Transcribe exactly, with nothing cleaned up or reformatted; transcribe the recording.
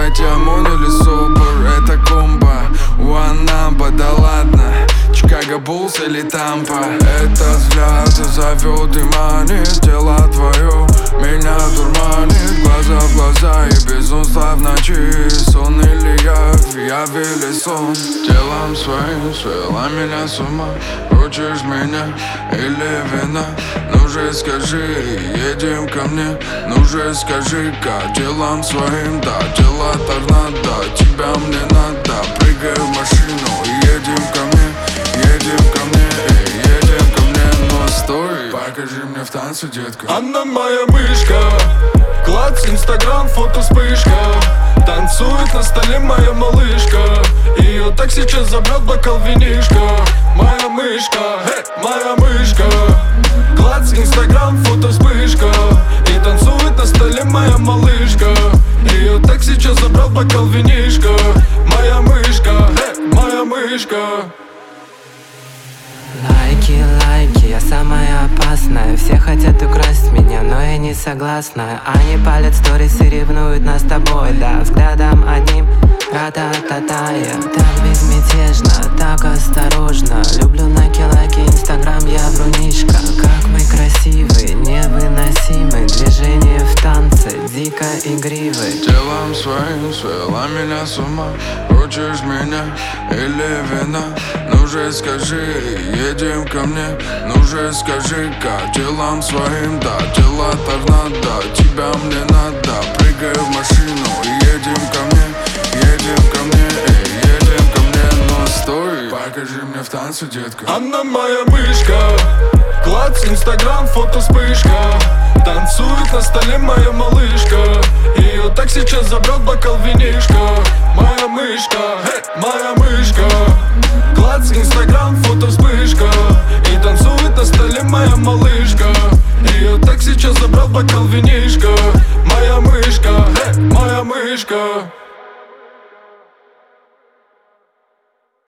Давайте ОМОН или СОБР, это комбо. Уанамба, да ладно, Чикаго Буллс или Тампа. Это взгляд зовет и манит, тело твое меня дурманит. Глаза в глаза и безумство в ночи. Сон или явь, явь или сон. Телом своим свела меня с ума. Хочешь меня или вина? Ну же скажи, едем ко мне. Ну же скажи-ка, телом своим, да, тело торнадо. Тебя мне надо, прыгай в машину и едем ко мне. Едем ко мне, эй, едем ко мне. Но стой, покажи мне в танце, детка. Она моя мышка, клац, инстаграм, фото вспышка. Танцует на столе моя малышка. Ее так сейчас забрал бокал винишка. Моя мышка, хе, моя мышка. Клац, инстаграм, фото вспышка. И танцует на столе моя малышка. Ее так сейчас забрал бокал винишка. Моя мышка, хе, моя мышка. Лайки, лайки, я самая опасная. Все хотят украсть меня, но я не согласна. Они палят сторис и ревнуют нас с тобой. Да, взглядом одним, ра-та-та-та. Я так безмятежно, так осторожно. Люблю лайки-лайки, инстаграм, я врунишка. Как мы красивы, невыносимы. Движения в танце, дико игривы. Телом своим свела меня с ума. Хочешь меня или вина? Ну же скажи, едем ко мне. Ну же скажи-ка, телом своим, да, тело торнадо. Тебя мне надо, прыгай в машину и едем ко мне. Едем ко мне, эй, едем ко мне. Но стой, покажи мне в танце, детка. Она моя мышка, клац, инстаграм, фото вспышка. Танцует на столе моя малышка. Ее так сейчас забрал бокал винишка. Моя мышка, хе, моя мышка. Клац, инстаграм, фото вспышка. И танцует на столе моя малышка. Ее так сейчас забрал бокал винишка.